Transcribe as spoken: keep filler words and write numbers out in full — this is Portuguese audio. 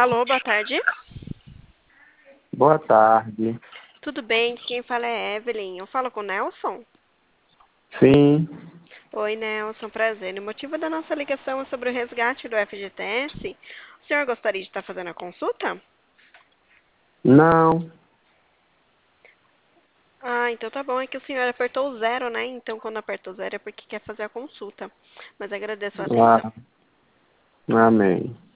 Alô, boa tarde. Boa tarde. Tudo bem? Quem fala é Evelyn. Eu falo com o Nelson? Sim, Oi, Nelson, prazer. O motivo da nossa ligação é sobre o resgate do F G T S. O senhor gostaria de estar fazendo a consulta? não. Ah, então tá bom. É que o senhor apertou o zero, né? Então, quando apertou zero é porque quer fazer a consulta. Mas agradeço a atenção. Ah, amém.